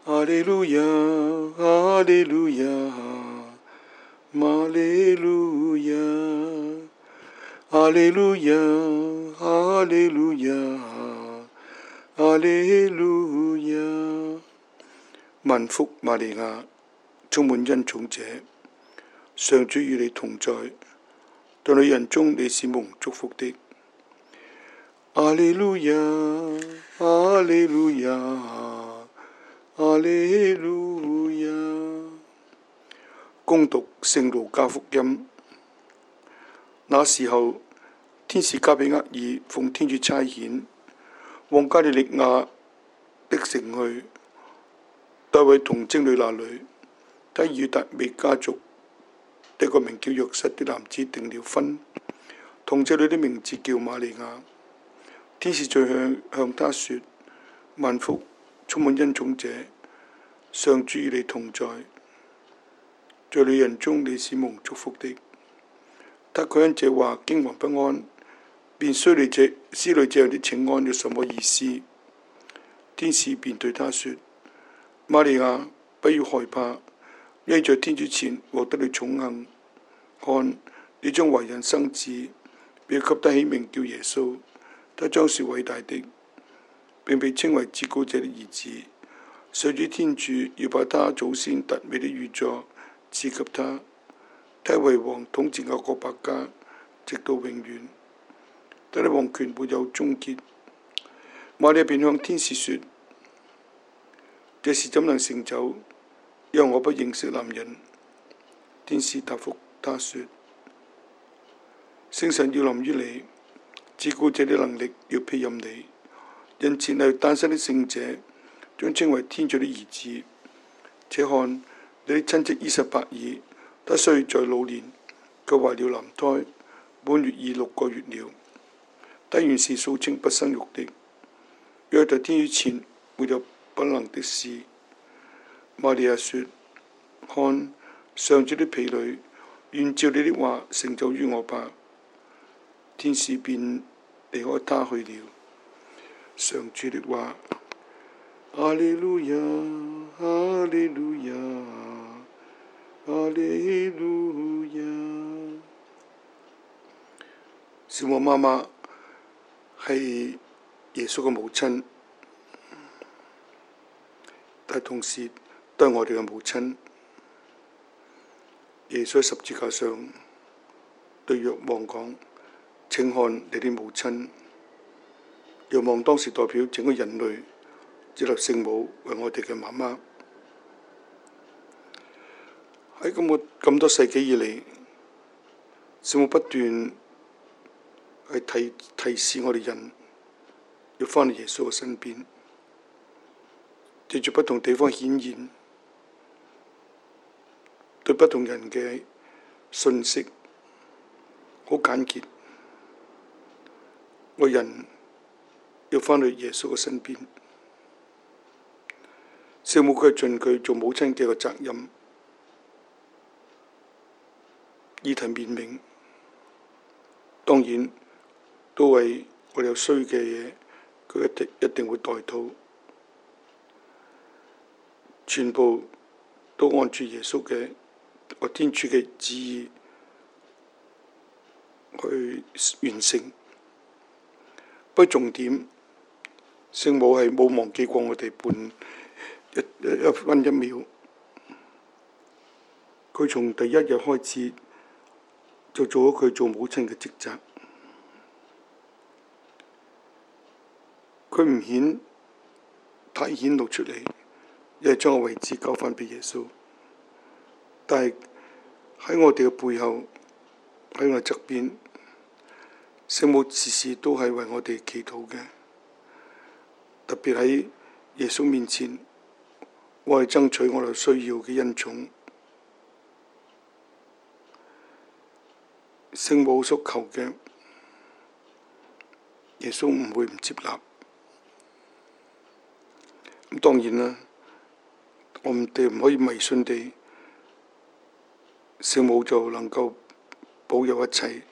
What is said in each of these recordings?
哈利路亞，哈利路亞，瑪利路亞，哈利路亞，哈利路亞，哈利路亞。萬福瑪利亞，充滿恩寵者，上主與你同在，在女人中你是蒙祝福的。哈利路亞，哈利路亞，哈利路亞。恭讀聖路加福音。那時候，天使加俾額爾奉天主差遣，往加利肋亞的城去，到一位童貞女那裏，他與達味家族的一個名叫若瑟的男子訂了婚。童貞女的名字叫瑪利亞。天使再向他說：萬福，充滿恩寵者，上主與你同在，在女人中你是蒙祝福的。他卻因這話驚惶不安，便思慮這樣的請安有什麼意思。天使便對他說：瑪利亞，不要害怕，因為在天主前獲得了寵幸。看，你將懷孕生子，便要給他起名叫耶穌。他將是偉大的，並被稱為至高者的兒子。上主天主要把他祖先達味的御座賜給他，他為王統治雅各伯家，直到永遠。他的王權沒有終結。瑪利亞便向天使說：這事怎能成就？因為我不認識男人。天使答覆他說：聖神要臨於你，至高者的能力要庇蔭你，因此那誕生的聖者將稱為天主的兒子。且看，你的親戚依撒伯爾，他雖在老年，卻懷了男胎，滿月已6個月了。他原是素稱不生育的，因為在天主前沒有不能的事。瑪利亞說：看，上主的婢女，願照你的話成就於我吧。天使便離開他去了。上主的話。哈利路亞，哈利路亞，哈利路亞。聖母媽媽係耶穌嘅母親，但同時都係我哋嘅母親。耶穌喺十字架上對若望講：請看你的母親。若望當時代表整個人類接納聖母為我哋嘅媽媽。喺咁多世紀以嚟，聖母不斷係提示我哋人要返到耶穌嘅身邊，藉住不同地方顯現，對不同人嘅信息好簡潔。我人要返到耶穌嘅身邊。聖母佢係盡佢做母親嘅個責任，以提憐憫。當然都為我哋有衰嘅嘢，佢一定會代禱。全部都按住耶穌嘅個天主嘅旨意去完成。不過重點，聖母係冇忘記過我哋半一分一秒。佢從第一日開始就做咗佢做母親嘅職責。佢唔太顯露出嚟，因為將個位置交翻俾耶穌。但係喺我哋嘅背後，喺我側邊，聖母時時都係為我哋祈禱嘅。特別喺耶穌面前，我哋爭取我哋需要嘅恩寵。聖母所求嘅，耶穌唔會唔接納。咁當然啦，我哋唔可以迷信地，聖母就能夠保佑一切。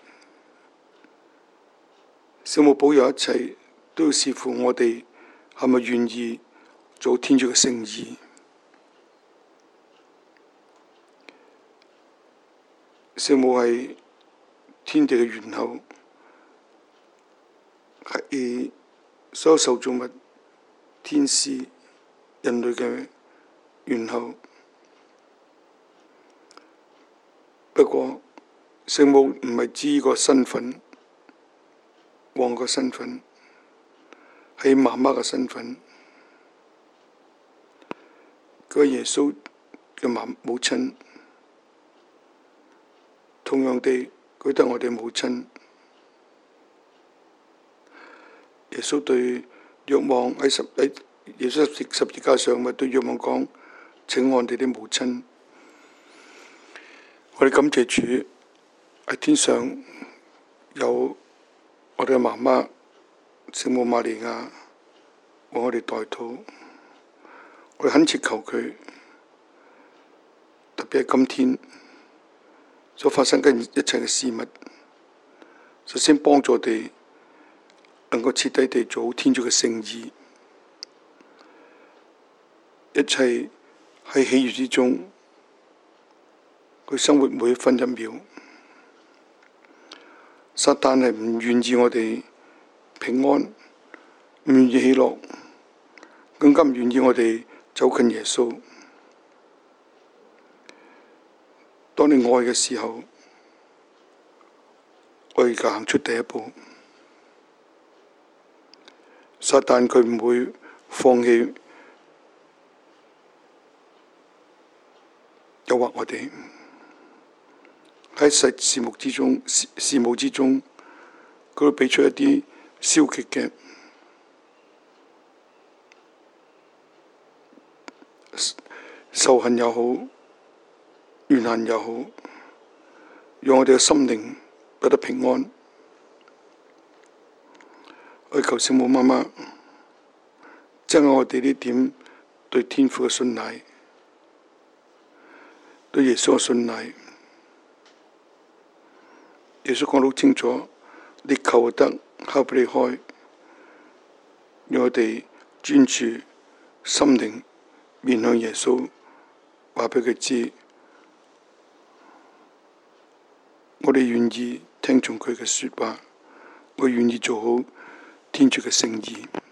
聖母保佑一切，都要視乎我哋係咪願意做天主嘅聖意。 聖母係天地嘅源頭，係所有受造物、天使、人類嘅源頭。不過聖母唔係指呢個身份，王個身份，係媽媽嘅身份。佢係耶穌嘅母親，同樣地，佢都係我哋母親。耶穌對若望喺耶穌十字架上咪對若望講：請按你的母親。我哋感謝主喺天上有我哋嘅媽媽聖母瑪利亞為我哋代禱。我哋懇切求佢，特別係今天所發生緊一切嘅事物，首先幫助我哋能夠徹底地做好天主嘅聖意，一切喺喜悅之中。佢生活每一分一秒，撒旦係唔願意我哋平安，唔願意喜樂，更加唔願意我哋走近耶穌。當你愛嘅時候，愛就行出第一步。撒旦佢唔會放棄誘惑我哋。喺事務之中，佢會俾出一啲消極嘅仇恨又好，怨恨又好，讓我哋嘅心靈不得平安。我求聖母媽媽增加我哋呢點對天父嘅信賴，對耶穌嘅信賴。耶穌講得好清楚，你求得，敲俾你開，讓我哋專注心靈面向耶穌，話俾佢知，我哋願意聽從佢嘅說話，我願意做好天主嘅聖意。